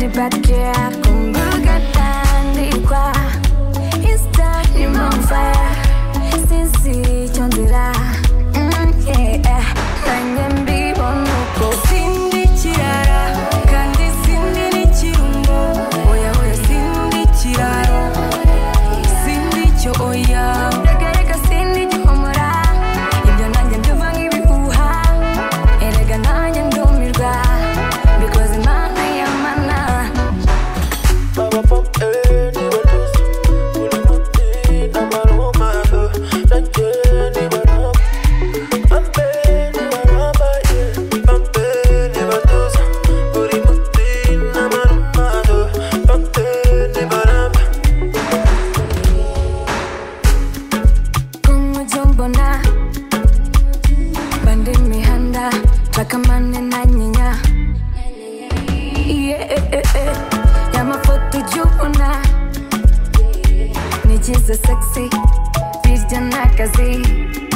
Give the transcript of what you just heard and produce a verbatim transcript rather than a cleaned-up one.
bad girl kumbuga tandikwa Insta ni on fire since chondira mm, yeah nanjye mbibona uko sindi kirara kandi sindi n'ikirungo oya oya sindi kiraro sindi cyo oya ndagareka sindi gihomora ibyo nanjye mbyumva nk'ibihuha erega nanjye ndumirwa because imana y'amana Baba pop eh ni batus uri muti amaroma nanjye ni baraba ambe ni baraba ye ambe ni batus uri muti amaroma ambe ni baraba kumujombona bande mihanda bakamane na nyinya yeah y'amafoto jubona nigize sexy birya n'akazi